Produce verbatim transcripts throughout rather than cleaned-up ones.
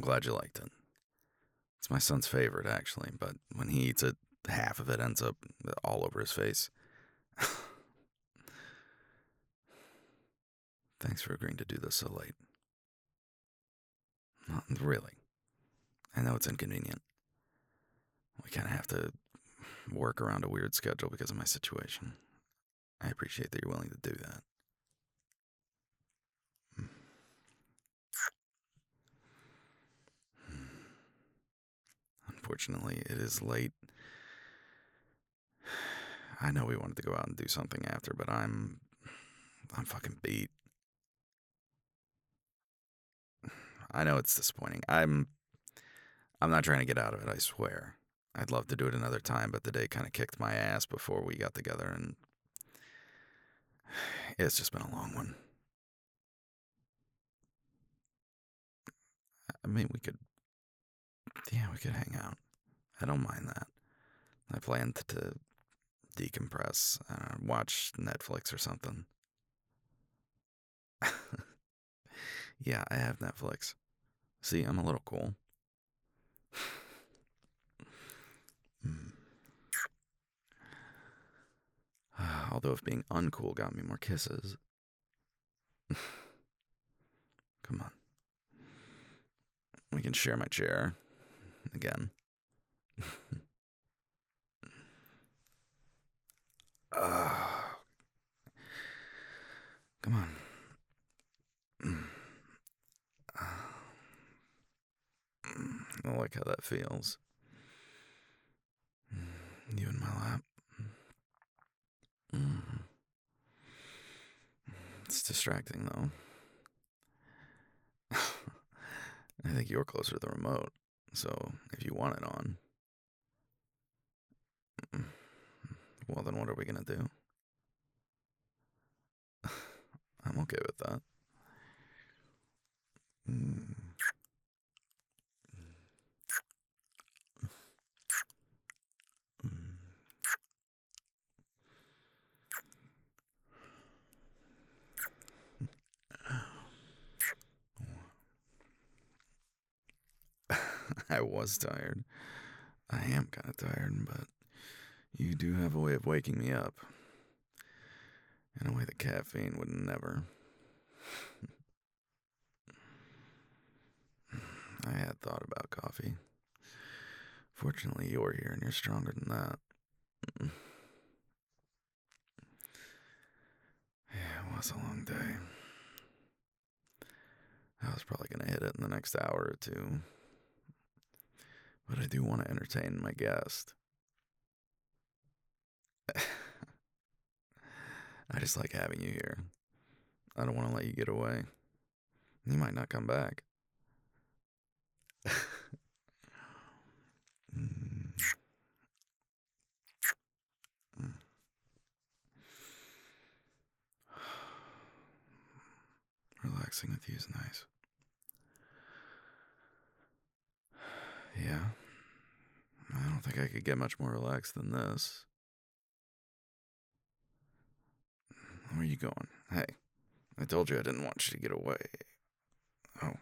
glad you liked it. It's my son's favorite, actually, but when he eats it, half of it ends up all over his face. Thanks for agreeing to do this so late. Well, really, I know it's inconvenient. We kind of have to work around a weird schedule because of my situation. I appreciate that you're willing to do that. Unfortunately, it is late. I know we wanted to go out and do something after, but I'm I'm fucking beat. I know it's disappointing. I'm I'm not trying to get out of it, I swear. I'd love to do it another time, but the day kind of kicked my ass before we got together, and it's just been a long one. I mean, we could, yeah, we could hang out. I don't mind that. I plan to, to decompress, uh, watch Netflix or something. Yeah, I have Netflix. See, I'm a little cool. Mm. Although if being uncool got me more kisses. Come on. We can share my chair. Again. uh, come on. I like how that feels. You in my lap. It's distracting, though. I think you're closer to the remote, so if you want it on, well, then what are we gonna do? I'm okay with that. Mm. I was tired. I am kind of tired, but you do have a way of waking me up. In a way that caffeine would never. I had thought about coffee. Fortunately, you're here and you're stronger than that. Yeah, it was a long day. I was probably going to hit it in the next hour or two. But I do want to entertain my guest. I just like having you here. I don't want to let you get away. You might not come back. Mm. Relaxing with you is nice. Yeah. I don't think I could get much more relaxed than this. Where are you going? Hey, I told you I didn't want you to get away. Oh.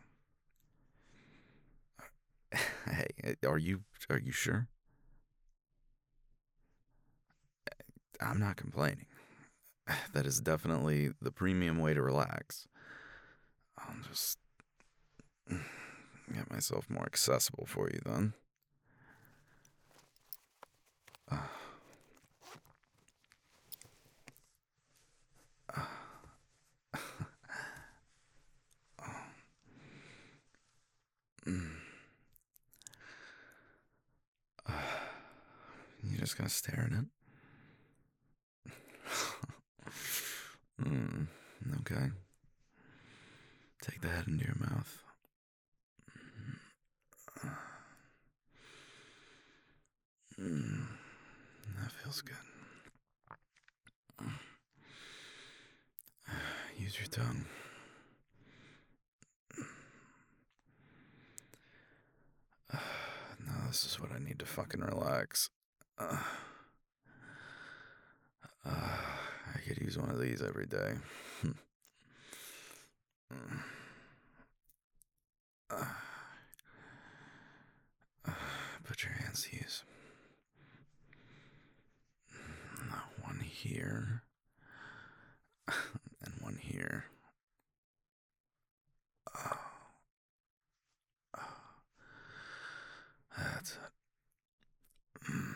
Hey, are you are you sure? I'm not complaining. That is definitely the premium way to relax. I'll just get myself more accessible for you then. Uh, uh, mm, uh, you just gonna stare at it? mm, okay. Take the head into your mouth. Mm, that feels good. Use your tongue. Now this is what I need to fucking relax. Uh, uh, I could use one of these every day. uh, put your hands to use. One here. And one here. Oh. Oh. That's it. Mm.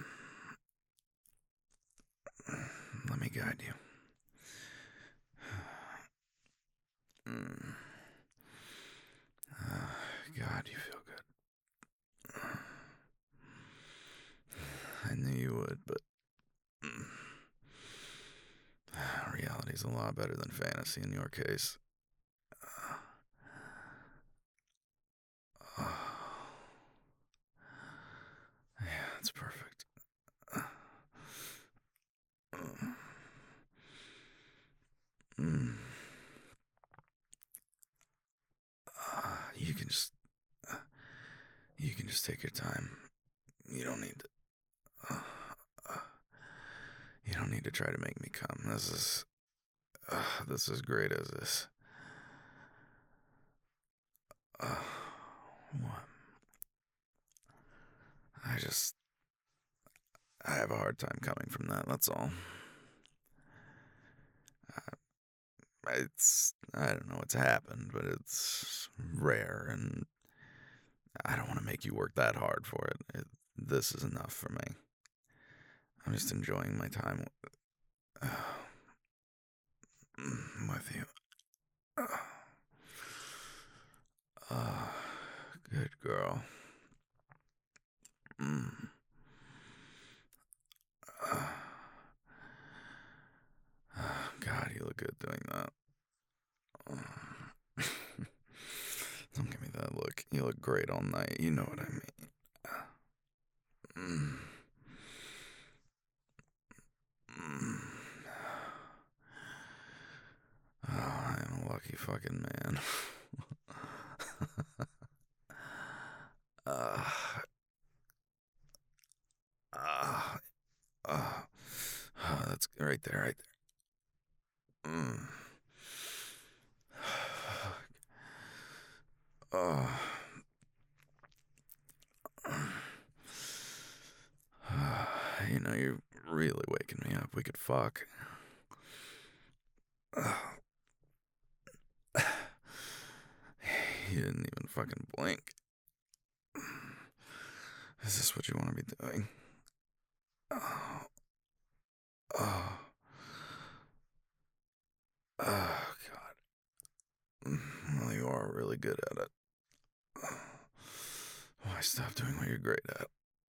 Let me guide you. Mm. Uh, God, you feel good. I knew you would, but mm, reality's a lot better than fantasy in your case. Uh, oh. Yeah, it's perfect. Uh, mm. Uh, you can just, uh, you can just take your time. You don't need to. Uh, uh, you don't need to try to make me come. This is, uh, this is great as this. Uh, what? I just, I have a hard time coming from that. That's all. Uh, it's, I don't know what's happened, but it's rare, and I don't want to make you work that hard for it. it. This is enough for me. I'm just enjoying my time with, uh, with you. Uh, uh, good girl. Mm. Uh, uh, God, you look good doing that. Uh, don't give me that look. You look great all night. You know what I mean. Mm. Mm. Oh, I'm a lucky fucking man. uh, uh, uh, oh, that's right there, right there. Mm. Oh. You know, you're really waking me up. We could fuck. You didn't even fucking blink. Is this what you want to be doing? Oh. Oh. Oh, God. Well, you are really good at it. Why stop doing what you're great at?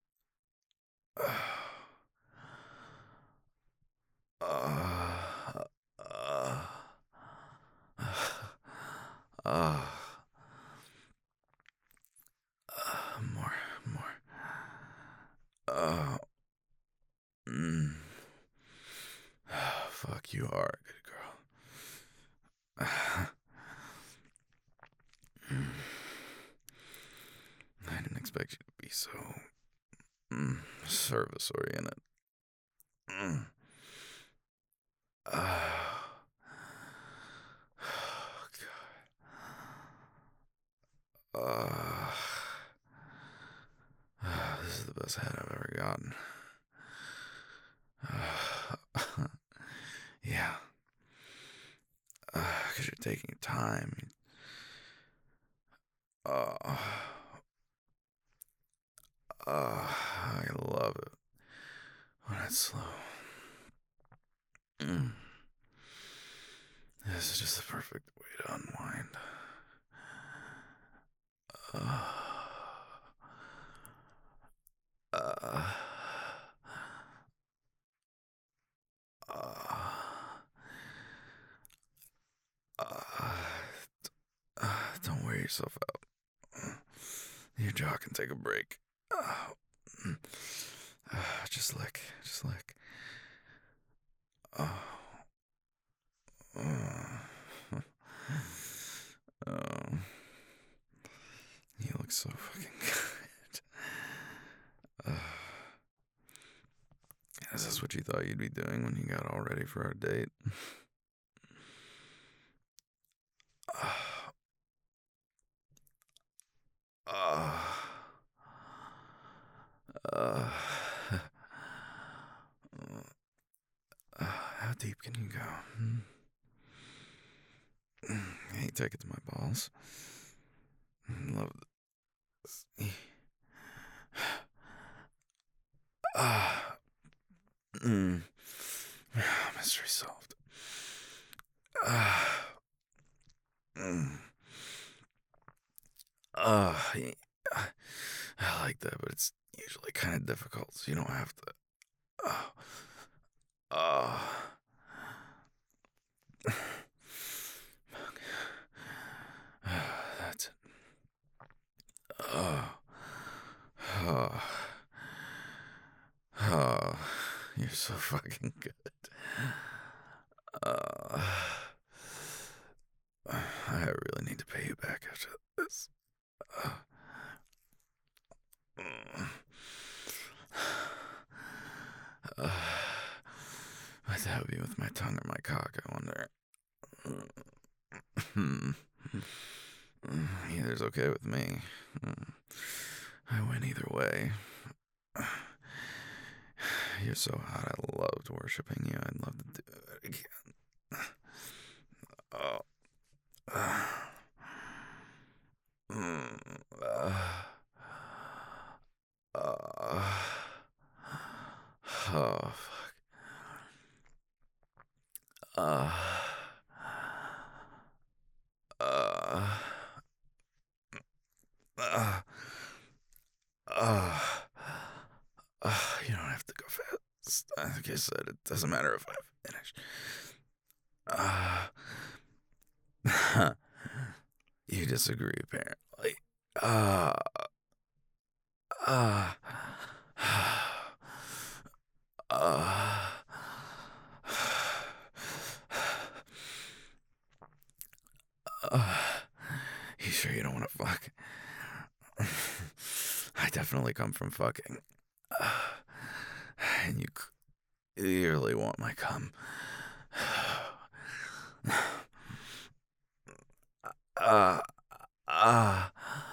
Uh, uh, uh, uh, more, more. Uh, mm. Fuck, you are a good girl. I didn't expect you to be so mm, service oriented. Mm. Uh, oh, God. Uh, uh, this is the best head I've ever gotten. Uh, yeah. Because uh, you're taking your time. Uh, uh, I love it when it's slow. Mm. This is just the perfect way to unwind. Uh, uh, uh, uh, uh, don't wear yourself out. Your jaw can take a break. Uh, uh, just lick, just lick. Oh, oh, oh, you look so fucking good. Uh, is this what you thought you'd be doing when you got all ready for our date? Uh, uh, deep can you go? Hmm? Hey, take it to my balls. Love this. Ah. Mm. Mystery solved. Ah. Mm. Ah. Yeah. I like that, but it's usually kind of difficult, so you don't have to. Oh. Oh. That's it. Oh. Oh. Oh. You're so fucking good. Uh, I really need to pay you back after this. Uh, mm. uh, I'd that be with my tongue or my cock, I wonder. Hmm. Either's okay with me. I win either way. You're so hot, I loved worshiping you. I'd love to do it again. Oh. Uh, mm, uh, uh, oh, fuck. Uh, uh, uh, uh, uh, you don't have to go fast. Like I said, it doesn't matter if I finish. Uh, you disagree, apparently. Uh, uh, uh, uh, you sure you don't want to fuck? I definitely come from fucking. Uh, and you clearly want my cum. Uh, uh,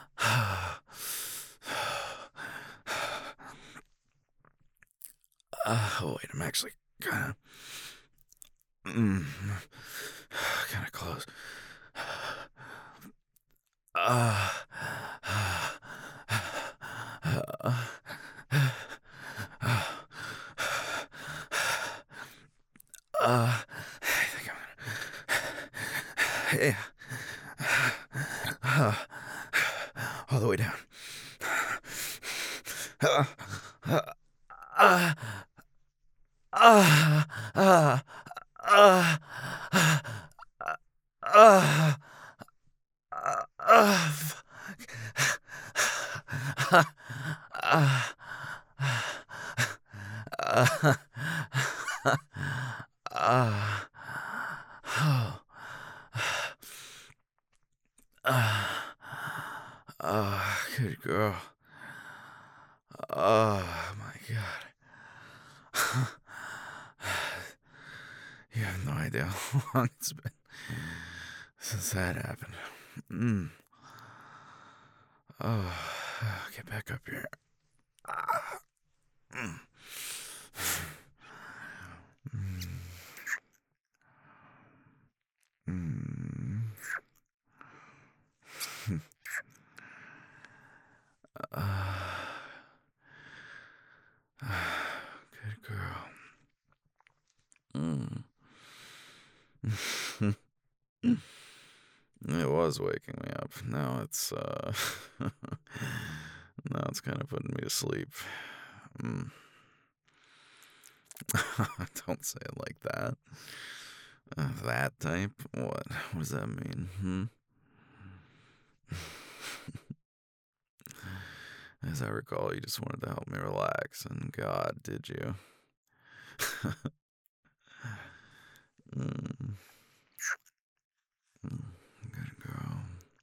uh, oh, wait, I'm actually kind of. Mm, kind of close. Uh, uh, I think I'm gonna. Yeah. Uh, all the way down. Uh, uh, uh, uh, uh, uh, uh, uh, uh, fuck. Uh, uh, uh, uh, oh, uh, uh, good girl. Oh my god. You have no idea how long it's been since that happened. Mm. Oh, get back up here. Ah. Mm. Mm. Mm. Ah. Ah, good girl. Mm. It was waking me up. Now it's uh now it's kind of putting me to sleep. Mm. Don't say it like that. Uh, that type? What? What does that mean? Hmm? As I recall, you just wanted to help me relax, and God, did you? mm. Mm. Good girl.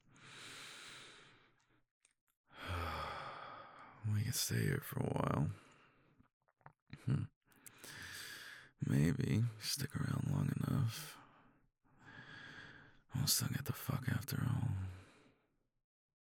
We can stay here for a while. Hmm. Maybe stick around long enough. I'll still get the fuck after all.